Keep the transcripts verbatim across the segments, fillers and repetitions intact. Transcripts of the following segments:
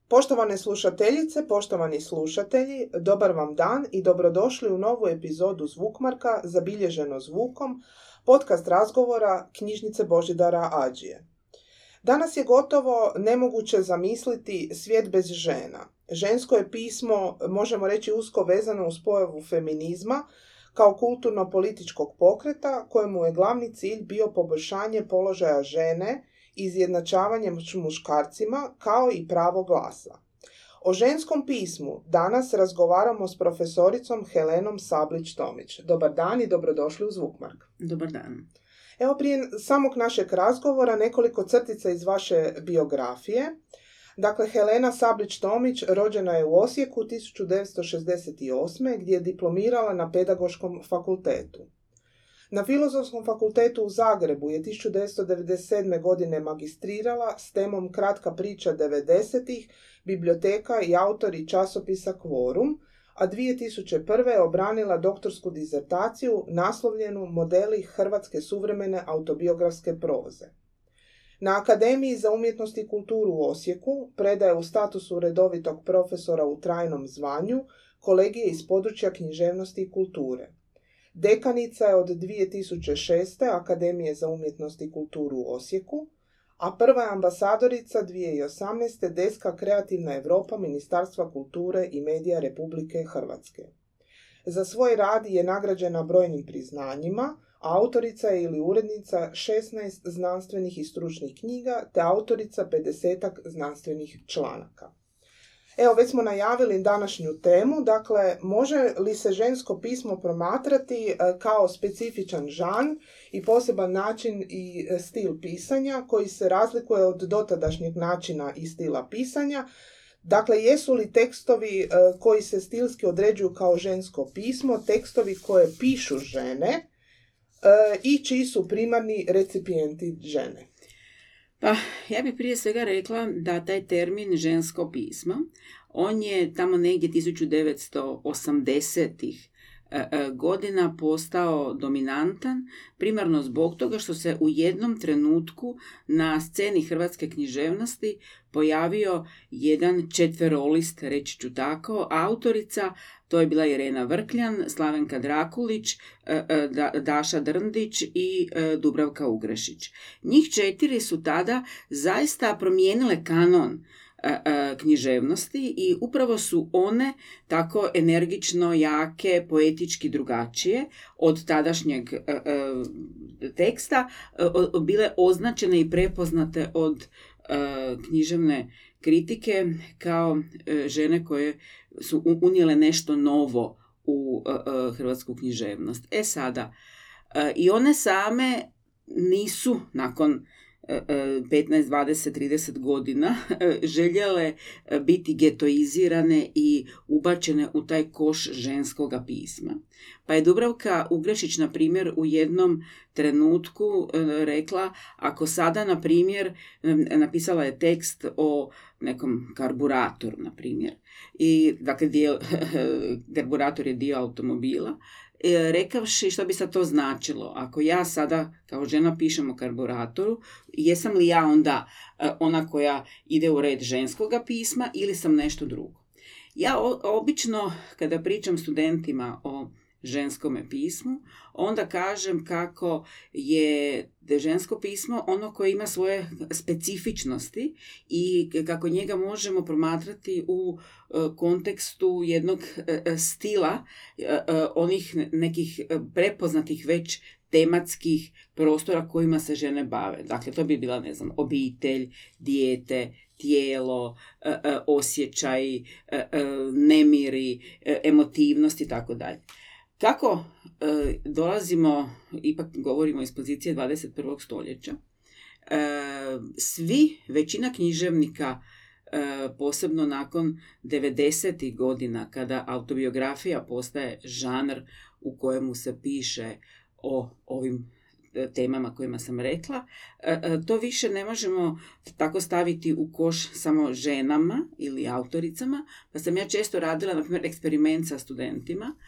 Poštovane slušateljice, poštovani slušatelji, dobar vam dan i dobrodošli u novu epizodu Zvukmarka zabilježeno zvukom, podcast razgovora Knjižnice Božidara Ađije. Danas je gotovo nemoguće zamisliti svijet bez žena. Žensko je pismo, možemo reći, usko vezano uz pojavu feminizma kao kulturno-političkog pokreta kojemu je glavni cilj bio poboljšanje položaja žene i izjednačavanje s muškarcima kao i pravo glasa. O ženskom pismu danas razgovaramo s profesoricom Helenom Sablić-Tomić. Dobar dan i dobrodošli u Zvukmark. Dobar dan. Evo, prije samog našeg razgovora nekoliko crtica iz vaše biografije. Dakle, Helena Sablić-Tomić rođena je u Osijeku tisuću devetsto šezdeset osme. gdje je diplomirala na Pedagoškom fakultetu. Na Filozofskom fakultetu u Zagrebu je tisuću devetsto devedeset sedme. godine magistrirala s temom Kratka priča devedesetih, biblioteka i autori časopisa Kvorum, a dvije tisuće prve. je obranila doktorsku dizertaciju naslovljenu Modeli hrvatske suvremene autobiografske proze. Na Akademiji za umjetnost i kulturu u Osijeku predaje u statusu redovitog profesora u trajnom zvanju kolegije iz područja književnosti i kulture. Dekanica je od dvije tisuće šeste. Akademije za umjetnost i kulturu u Osijeku, a prva je ambasadorica dvije tisuće osamnaeste. deska Kreativna Europa Ministarstva kulture i medija Republike Hrvatske. Za svoj rad je nagrađena brojnim priznanjima, a autorica je ili urednica šesnaest znanstvenih i stručnih knjiga te autorica pedesetak znanstvenih članaka. Evo, već smo najavili današnju temu, dakle, može li se žensko pismo promatrati kao specifičan žanr i poseban način i stil pisanja koji se razlikuje od dotadašnjeg načina i stila pisanja? Dakle, jesu li tekstovi koji se stilski određuju kao žensko pismo tekstovi koje pišu žene i čiji su primarni recipijenti žene? Pa, ja bih prije svega rekla da taj termin žensko pismo, on je tamo negdje tisuću devetsto osamdesetih godina postao dominantan, primarno zbog toga što se u jednom trenutku na sceni hrvatske književnosti pojavio jedan četverolist, reći ću tako, autorica. To je bila Irena Vrkljan, Slavenka Drakulić, Daša Drndić i Dubravka Ugrešić. Njih četiri su tada zaista promijenile kanon književnosti i upravo su one tako energično, jake, poetički drugačije od tadašnjeg teksta bile označene i prepoznate od književne kritike kao žene koje su unijele nešto novo u hrvatsku književnost. E sada, i one same nisu nakon petnaest, dvadeset, trideset godina željele biti getoizirane i ubačene u taj koš ženskoga pisma. Pa je Dubravka Ugrešić, na primjer, u jednom trenutku rekla, ako sada, na primjer, napisala je tekst o nekom karburatoru, na primjer, i dakle, dio, karburator je dio automobila, rekavši što bi sad to značilo. Ako ja sada kao žena pišem o karburatoru, jesam li ja onda ona koja ide u red ženskoga pisma ili sam nešto drugo? Ja obično kada pričam studentima o ženskome pismu, onda kažem kako je žensko pismo ono koje ima svoje specifičnosti i kako njega možemo promatrati u kontekstu jednog stila onih nekih prepoznatih već tematskih prostora kojima se žene bave. Dakle, to bi bila, ne znam, obitelj, dijete, tijelo, osjećaj, nemiri, emotivnost i tako dalje. Kako e, dolazimo, ipak govorimo iz pozicije dvadeset prvog stoljeća, e, svi, većina književnika, e, posebno nakon devedesetih godina, kada autobiografija postaje žanr u kojemu se piše o ovim temama kojima sam rekla, to više ne možemo tako staviti u koš samo ženama ili autoricama, pa sam ja često radila, na primjer, eksperiment sa studentima,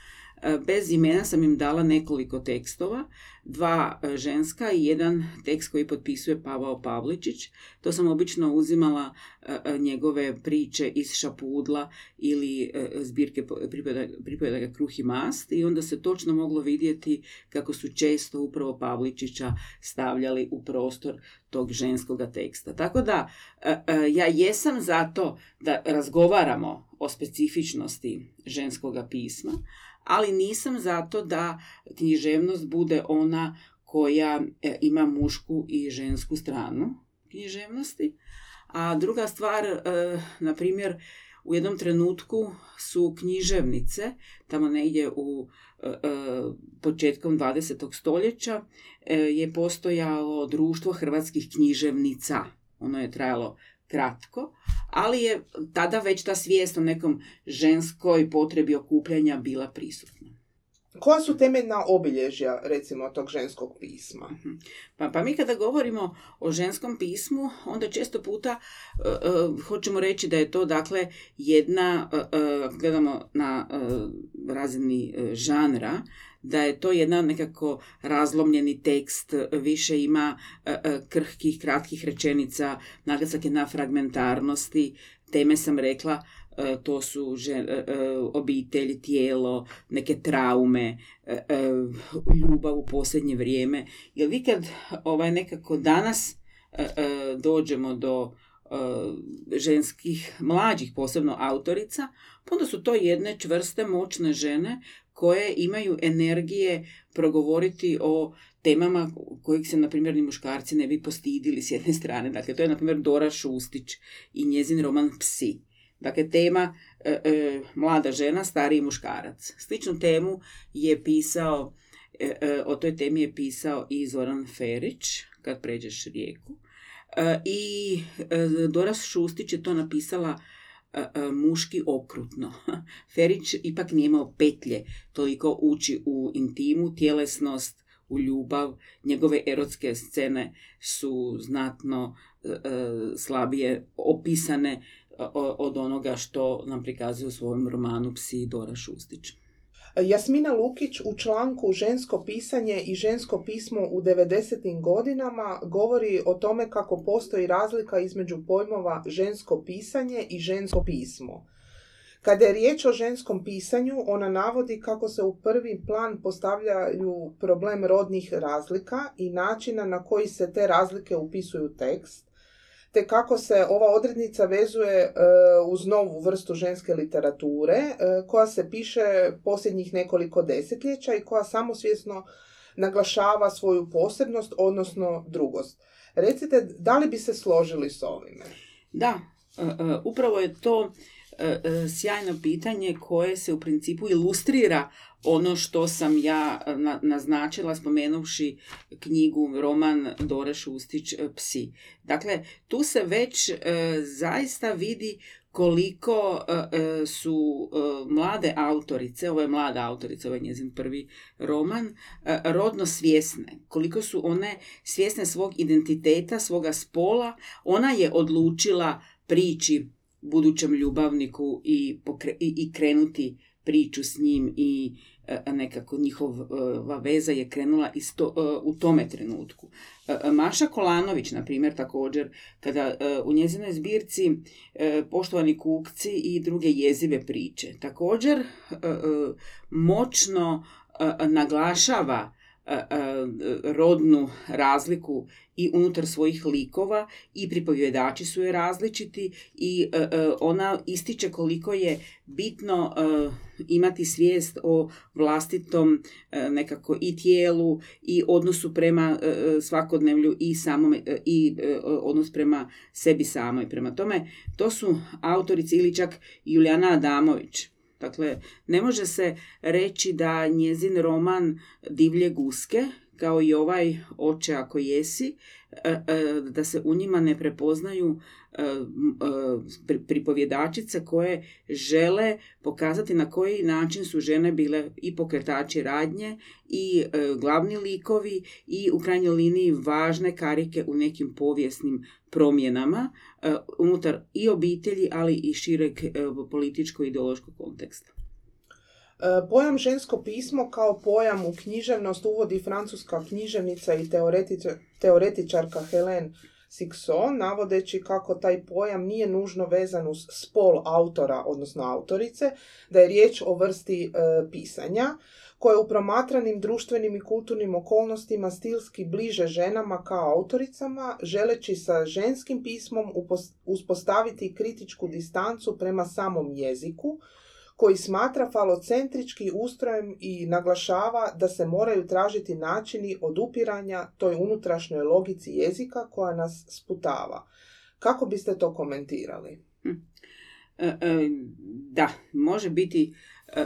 Bez imena sam im dala nekoliko tekstova, dva ženska i jedan tekst koji potpisuje Pavao Pavličić. To sam obično uzimala njegove priče iz Šapudla ili zbirke pripovjedaga Kruh i mast i onda se točno moglo vidjeti kako su često upravo Pavličića stavljali u prostor tog ženskoga teksta. Tako da ja jesam za to da razgovaramo o specifičnosti ženskoga pisma, ali nisam zato da književnost bude ona koja ima mušku i žensku stranu književnosti. A druga stvar, na primjer, u jednom trenutku su književnice, tamo negdje u početkom dvadesetog stoljeća, je postojalo društvo hrvatskih književnica. Ono je trajalo kratko, ali je tada već ta svijest o nekom ženskoj potrebi okupljanja bila prisutna. Koja su temeljna obilježja, recimo, tog ženskog pisma? Pa, pa mi kada govorimo o ženskom pismu, onda često puta uh, uh, hoćemo reći da je to, dakle, jedna, uh, uh, gledamo na uh, razini uh, žanra, da je to jedan nekako razlomljeni tekst, više ima uh, uh, krhkih, kratkih rečenica, naglasak je na fragmentarnosti, teme sam rekla, to su žen, obitelj, tijelo, neke traume, ljubav u posljednje vrijeme. Jer vi kad ovaj, nekako danas dođemo do ženskih, mlađih, posebno autorica, onda su to jedne čvrste, moćne žene koje imaju energije progovoriti o temama kojih se, na primjer, ni muškarci ne bi postidili s jedne strane. Dakle, to je, na primjer, Dora Šustić i njezin roman Psi. Dakle, tema e, e, mlada žena, stariji muškarac. Sličnu temu je pisao, e, e, o toj temi je pisao i Zoran Ferić, Kad pređeš rijeku. E, I e, Dora Šustić je to napisala e, e, muški okrutno. Ferić ipak nije imao petlje toliko ući u intimu, tjelesnost, u ljubav. Njegove erotske scene su znatno e, slabije opisane od onoga što nam prikazuje u svojem romanu Psi Dora Šustić. Jasmina Lukić u članku Žensko pisanje i žensko pismo u devedesetim godinama govori o tome kako postoji razlika između pojmova žensko pisanje i žensko pismo. Kada je riječ o ženskom pisanju, ona navodi kako se u prvi plan postavljaju problem rodnih razlika i načina na koji se te razlike upisuju u tekst, te kako se ova odrednica vezuje e, uz novu vrstu ženske literature e, koja se piše posljednjih nekoliko desetljeća i koja samosvjesno naglašava svoju posebnost, odnosno drugost. Recite, da li bi se složili s ovime? Da, e, e, upravo je to e, e, sjajno pitanje koje se u principu ilustrira ono što sam ja na, naznačila spomenuvši knjigu, roman Dore Šustić Psi. Dakle, tu se već e, zaista vidi koliko e, su e, mlade autorice, ovo je mlada autorica, ovo je njezin prvi roman, e, rodno svjesne. Koliko su one svjesne svog identiteta, svoga spola. Ona je odlučila prići budućem ljubavniku i, pokre, i, i krenuti priču s njim i nekako njihova veza je krenula isto, u tome trenutku. Maša Kolanović, na primjer, također, kada u njezinoj zbirci Poštovani kukci i druge jezive priče, također moćno naglašava rodnu razliku i unutar svojih likova i pripovjedači su je različiti i ona ističe koliko je bitno imati svijest o vlastitom nekako i tijelu i odnosu prema svakodnevlju i samom i odnos prema sebi samoj. Prema tome, to su autorici ili čak Julijana Adamović. Dakle, ne može se reći da njezin roman Divlje guske, kao i ovaj Oče ako jesi, da se u njima ne prepoznaju pripovjedačice koje žele pokazati na koji način su žene bile i pokretači radnje i glavni likovi i u krajnjoj liniji važne karike u nekim povijesnim promjenama unutar i obitelji, ali i šireg političko-ideološkog konteksta. Pojam žensko pismo kao pojam u književnost uvodi francuska književnica i teoretičar, teoretičarka Hélène Cixous, navodeći kako taj pojam nije nužno vezan uz spol autora, odnosno autorice, da je riječ o vrsti e, pisanja, koje u promatranim društvenim i kulturnim okolnostima stilski bliže ženama kao autoricama, želeći sa ženskim pismom uspostaviti kritičku distancu prema samom jeziku, koji smatra falocentrički ustrojem i naglašava da se moraju tražiti načini odupiranja toj unutrašnjoj logici jezika koja nas sputava. Kako biste to komentirali? Hm. E, e, da, može biti e,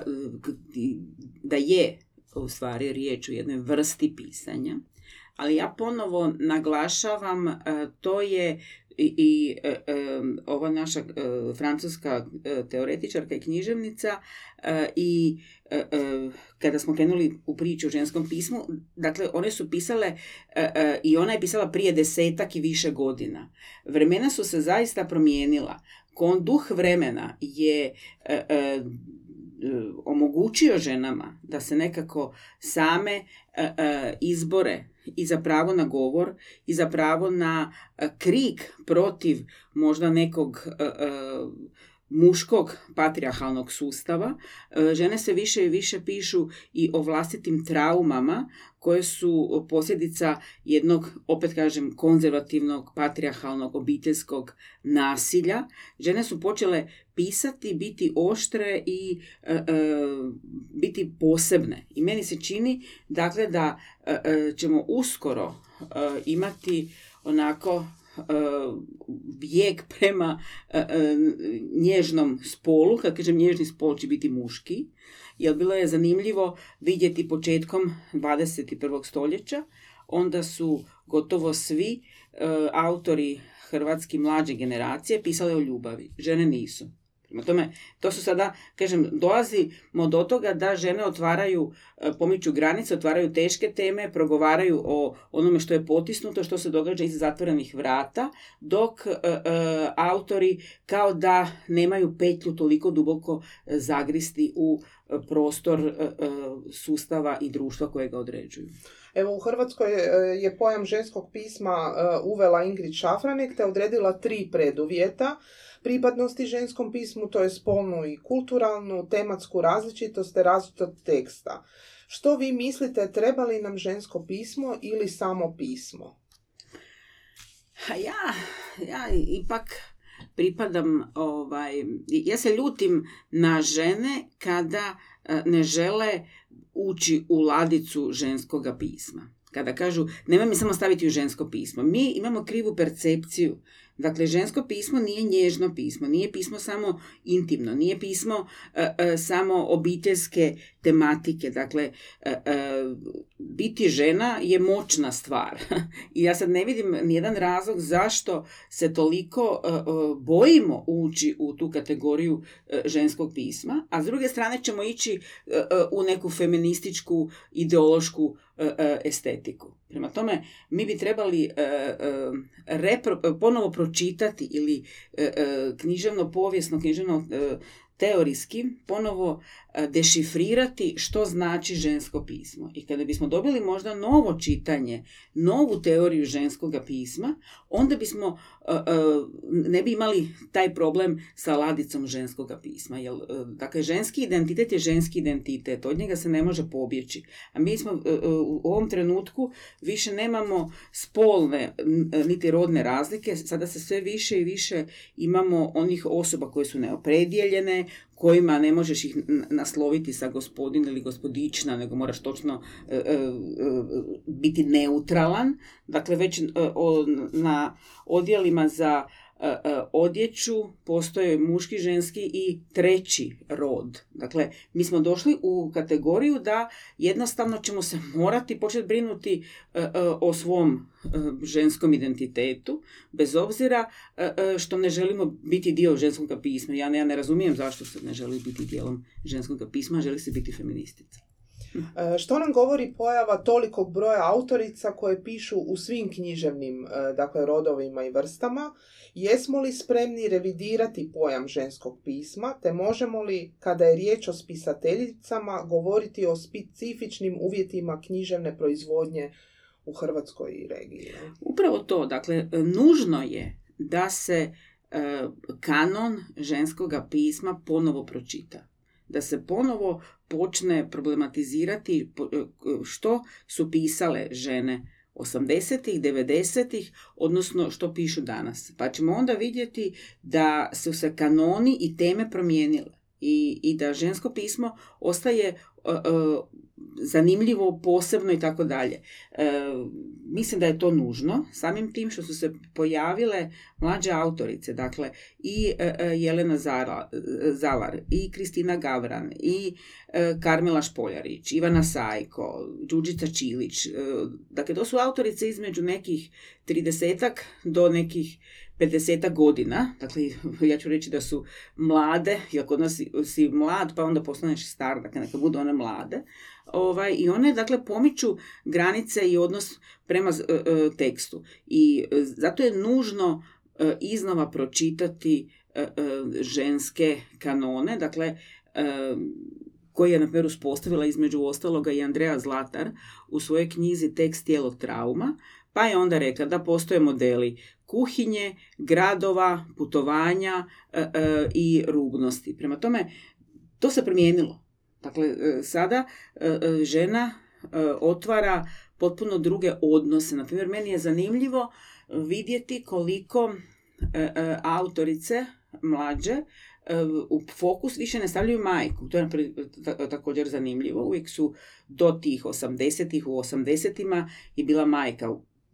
da je u stvari riječ o jednoj vrsti pisanja, ali ja ponovo naglašavam, e, to je i, i e, e, ova naša e, francuska e, teoretičarka i književnica e, i e, e, kada smo krenuli u priču o ženskom pismu, dakle one su pisale e, e, i ona je pisala prije desetak i više godina. Vremena su se zaista promijenila. Duh vremena je e, e, omogućio ženama da se nekako same e, e, izbore i za pravo na govor i za pravo na e, krik protiv možda nekog e, e, muškog patrijarhalnog sustava. E, žene se više i više pišu i o vlastitim traumama koje su posljedica jednog, opet kažem, konzervativnog, patrijarhalnog, obiteljskog nasilja. Žene su počele pisati, biti oštre i e, e, biti posebne. I meni se čini, dakle, da e, ćemo uskoro e, imati onako bijeg prema e, e, nježnom spolu. Kad kažem nježni spol će biti muški, jer bilo je zanimljivo vidjeti početkom dvadeset prvog stoljeća, onda su gotovo svi e, autori hrvatski mlađe generacije pisali o ljubavi. Žene nisu. Prema tome, to su sada, kažem, dolazimo do toga da žene otvaraju, pomiču granice, otvaraju teške teme, progovaraju o onome što je potisnuto, što se događa iza zatvorenih vrata, dok e, e, autori kao da nemaju petlju toliko duboko zagristi u prostor e, e, sustava i društva koje ga određuju. Evo, u Hrvatskoj je pojam ženskog pisma uvela Ingrid Šafranek te odredila tri preduvjeta pripadnosti ženskom pismu, to je spolnu i kulturalnu, tematsku različitost te različitost teksta. Što vi mislite, treba li nam žensko pismo ili samo pismo? Ja, ja ipak pripadam, ovaj, ja se ljutim na žene kada ne žele ući u ladicu ženskoga pisma. Kada kažu, nemoj mi samo staviti u žensko pismo. Mi imamo krivu percepciju. Dakle, žensko pismo nije nježno pismo, nije pismo samo intimno, nije pismo e, e, samo obiteljske tematike. Dakle, e, e, biti žena je moćna stvar. I ja sad ne vidim nijedan razlog zašto se toliko e, e, bojimo ući u tu kategoriju e, ženskog pisma, a s druge strane ćemo ići e, e, u neku feminističku, ideološku e, estetiku. Prema tome, mi bi trebali e, e, repro, ponovo pročitati ili e, e, književno povijesno, književno e, teorijski ponovo e, dešifrirati što znači žensko pismo. I kada bismo dobili možda novo čitanje, novu teoriju ženskoga pisma, onda bismo e, e, ne bi imali taj problem sa ladicom ženskoga pisma. Jer, e, dakle, ženski identitet je ženski identitet, od njega se ne može pobjeći. A mi smo e, e, u ovom trenutku više nemamo spolne niti rodne razlike, sada se sve više i više imamo onih osoba koje su neopredijeljene, kojima ne možeš ih nasloviti sa gospodin ili gospodična, nego moraš točno e, e, biti neutralan. Dakle, već e, o, na odjelima za e, e, odjeću postoje muški, ženski i treći rod. Dakle, mi smo došli u kategoriju da jednostavno ćemo se morati početi brinuti e, e, o svom e, ženskom identitetu, bez obzira e, e, što ne želimo biti dio ženskog pisma. Ja ne, ja ne razumijem zašto se ne želi biti dijelom ženskog pisma, želi se biti feministica. Što nam govori pojava tolikog broja autorica koje pišu u svim književnim, dakle, rodovima i vrstama? Jesmo li spremni revidirati pojam ženskog pisma, te možemo li, kada je riječ o spisateljicama, govoriti o specifičnim uvjetima književne proizvodnje u Hrvatskoj i regiji? Upravo to, dakle, nužno je da se kanon ženskoga pisma ponovo pročita. Da se ponovo počne problematizirati što su pisale žene osamdesetih, devedesetih, odnosno što pišu danas. Pa ćemo onda vidjeti da su se kanoni i teme promijenile i, i da žensko pismo ostaje uh, uh, zanimljivo, posebno i tako dalje. Mislim da je to nužno, samim tim što su se pojavile mlađe autorice, dakle i uh, Jelena Zara, Zalar, i Kristina Gavran, i uh, Karmela Špoljarić, Ivana Sajko, Đurđica Čilić. Uh, dakle, to su autorice između nekih tridesetak do nekih pedesetak godina, dakle, ja ću reći da su mlade, jer kod nas si, si mlad, pa onda postaneš star, dakle, neka budu one mlade, ovaj, i one, dakle, pomiču granice i odnos prema uh, tekstu. I uh, zato je nužno uh, iznova pročitati uh, uh, ženske kanone, dakle, uh, koji je, na primjer, uspostavila između ostaloga i Andrea Zlatar u svojoj knjizi Tekst, tijelo, trauma, pa je onda rekla da postoje modeli kuhinje, gradova, putovanja e, e, i rubnosti. Prema tome, to se promijenilo. Dakle, e, sada e, žena e, otvara potpuno druge odnose. Naprimjer, meni je zanimljivo vidjeti koliko e, e, autorice mlađe e, u fokus više ne stavljaju majku. To je naprijed, ta, također zanimljivo. Uvijek su do tih osamdesetih, u osamdesetima je bila majka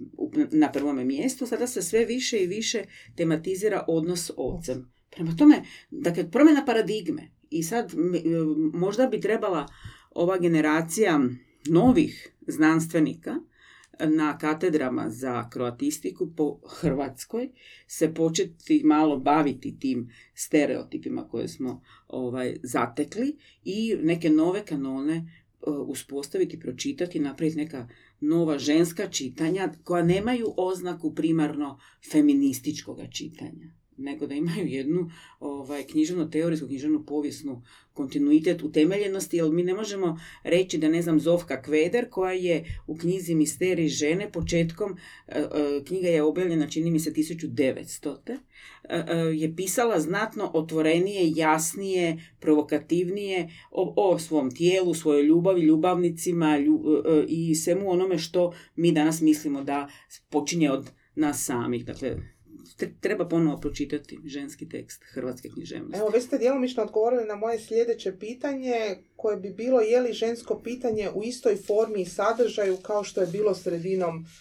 na prvome mjestu, sada se sve više i više tematizira odnos s ocem. Prema tome, dakle, promjena paradigme. I sad možda bi trebala ova generacija novih znanstvenika na katedrama za kroatistiku po Hrvatskoj se početi malo baviti tim stereotipima koje smo ovaj, zatekli i neke nove kanone uspostaviti, pročitati, napraviti neka nova ženska čitanja koja nemaju oznaku primarno feminističkoga čitanja, nego da imaju jednu ovaj, književno-teorijsku, književno-povijesnu kontinuitet utemeljenosti, jer mi ne možemo reći da, ne znam, Zofka Kveder, koja je u knjizi Misterij žene početkom, e, e, knjiga je objavljena, čini mi se, tisuću devetsto. E, e, je pisala znatno otvorenije, jasnije, provokativnije o, o svom tijelu, svojoj ljubavi, ljubavnicima lju, e, i svemu onome što mi danas mislimo da počinje od nas samih. Dakle, treba ponovo pročitati ženski tekst hrvatske književnosti. Evo, već ste djelomično odgovorili na moje sljedeće pitanje, koje bi bilo je li žensko pitanje u istoj formi i sadržaju kao što je bilo sredinom e,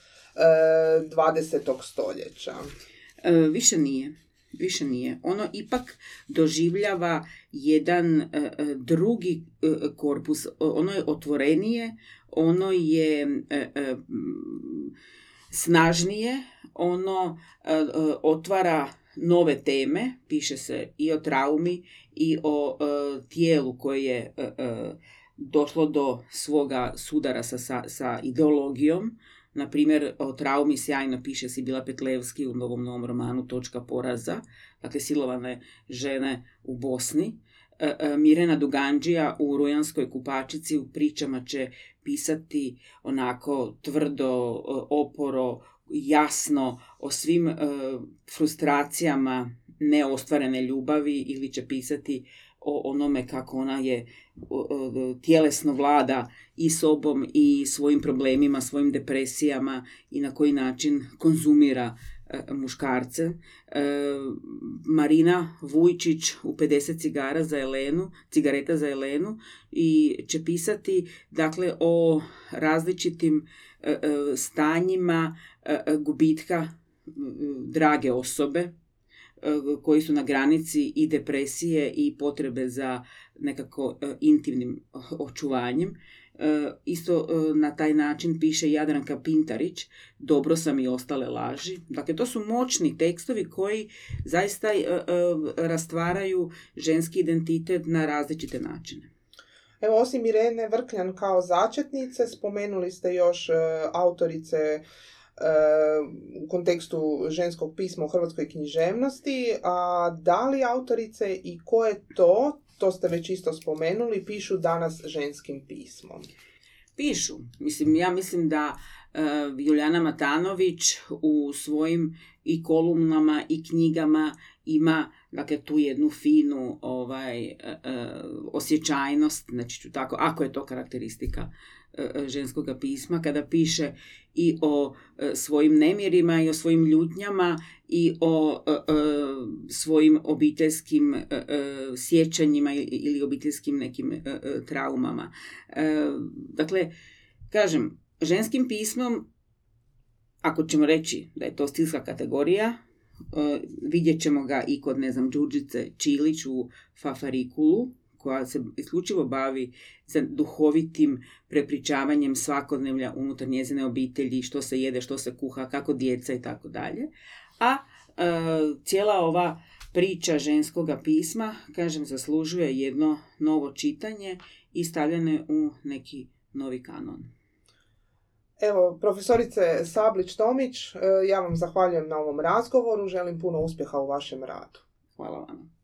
dvadesetog stoljeća. E, više nije. Više nije. Ono ipak doživljava jedan e, drugi e, korpus. Ono je otvorenije, ono je e, e, snažnije, ono e, e, otvara nove teme, piše se i o traumi i o e, tijelu koje je e, e, došlo do svoga sudara sa, sa, sa ideologijom. Na primjer, o traumi sjajno piše Sibila Petlevski u novom novom romanu Točka poraza, dakle silovane žene u Bosni. E, e, Mirena Duganđija u Rujanskoj kupačici u pričama će pisati onako tvrdo, oporo, jasno o svim e, frustracijama neostvarene ljubavi, ili će pisati o onome kako ona je o, o, tjelesno vlada i sobom i svojim problemima, svojim depresijama i na koji način konzumira e, muškarce. E, Marina Vujčić u pedeset cigara za Elenu, cigareta za Elenu, i će pisati, dakle, o različitim e, e, stanjima e, gubitka drage osobe, koji su na granici i depresije i potrebe za nekako intimnim očuvanjem. Isto na taj način piše Jadranka Pintarić, Dobro sam i ostale laži. Dakle, to su moćni tekstovi koji zaista rastvaraju ženski identitet na različite načine. Evo, osim Irene Vrkljan kao začetnice, spomenuli ste još e, autorice e, u kontekstu ženskog pisma u hrvatskoj književnosti, a da li autorice i koje to, to ste već isto spomenuli, pišu danas ženskim pismom? Pišu. Mislim, ja mislim da uh, Julijana Matanović u svojim i kolumnama i knjigama ima, dakle, tu jednu finu ovaj, uh, uh, osjećajnost, znači ću tako, ako je to karakteristika uh, ženskog pisma, kada piše i o uh, svojim nemirima i o svojim ljutnjama i o uh, uh, svojim obiteljskim uh, uh, sjećanjima ili, ili obiteljskim nekim uh, uh, traumama. Uh, dakle, kažem, ženskim pismom, ako ćemo reći da je to stilska kategorija, uh, vidjet ćemo ga i kod, ne znam, Đurđice Čilić u Fafarikulu, koja se isključivo bavi sa duhovitim prepričavanjem svakodnevlja unutar njezine obitelji, što se jede, što se kuha, kako djeca i tako dalje. A uh, cijela ova priča ženskoga pisma, kažem, zaslužuje jedno novo čitanje i stavljane u neki novi kanon. Evo, profesorice Sablić-Tomić, ja vam zahvaljujem na ovom razgovoru, želim puno uspjeha u vašem radu. Hvala vam.